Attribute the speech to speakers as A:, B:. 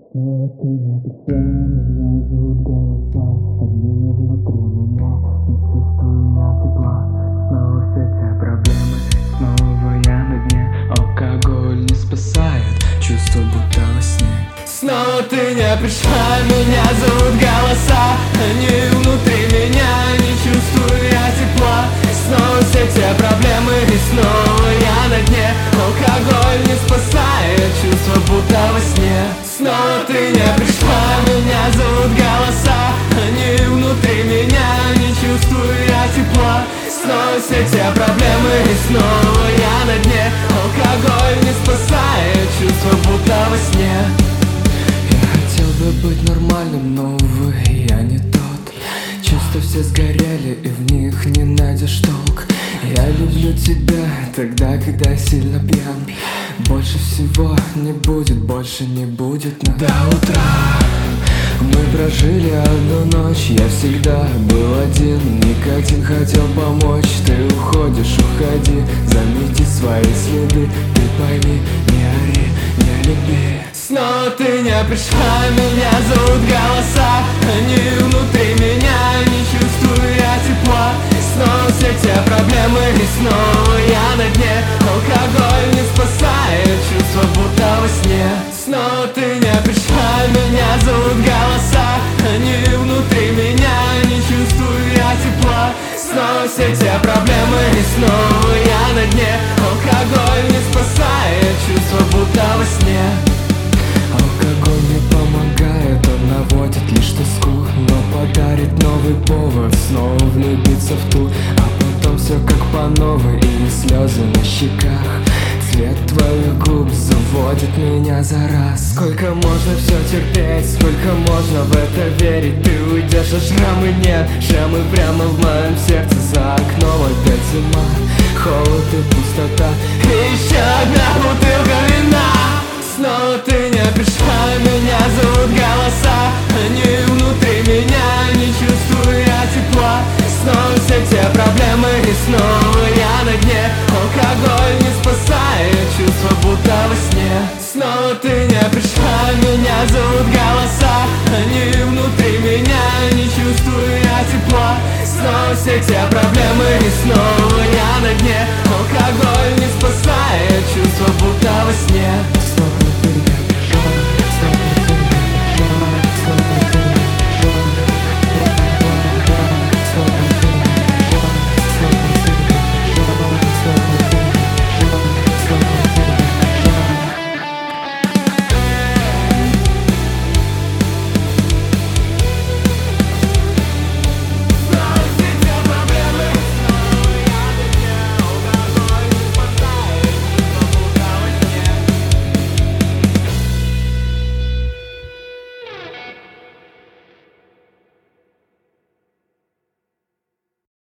A: Снова ты не пришла, меня зовут голоса, они внутри меня, не чувствую я тепла. Снова все те проблемы, снова я на дне. Алкоголь не спасает, чувство будто во сне. Снова ты не пришла, меня зовут голоса, они внутри меня, не чувствую я тепла. Снова все те проблемы, и снова я на дне. Алкоголь не спасает, чувство будто во сне. Снова ты не пришла, меня зовут голоса, они внутри меня, не чувствую я тепла. Снова все те проблемы, и снова я на дне. Алкоголь не спасает, чувство будто во сне. Я хотел бы быть нормальным, но увы, я не тот. Чувства все сгорели, и в них не найдешь толк. Я люблю тебя тогда, когда сильно пьян. Больше всего не будет, больше не будет нас. До утра мы прожили одну ночь. Я всегда был один, никотин хотел помочь. Ты уходишь, уходи, замети свои следы. Ты пойми, не ори, не люби. Снова ты не пришла, меня зовут голоса, они внутри меня, не чувствую я тепла. Снова все те проблемы, и снова я на дне. Алкоголь не спасает, чувство будто во сне. Снова ты не пришла, меня зовут голоса, они внутри меня, не чувствую я тепла. Снова все те проблемы, и снова я на дне. Алкоголь не спасает, чувство будто во сне. Алкоголь не помогает, он наводит лишь тоску, но подарит новый повод снова влюбиться в ту. А потом все как по новой, и слезы на щеках. Цвет твоих губ заводит меня за раз. Сколько можно все терпеть, сколько можно в это верить. Ты уйдешь, а шрамы нет, шрамы прямо в моем сердце. За окном опять зима, холод и пустота, и еще одна бутылка вина. Снова ты не пришла, меня зовут голоса, они внутри меня, не чувствую я тепла. Снова все те проблемы, и снова я на дне. Алкоголь не спасает, чувство будто во сне. Снова ты не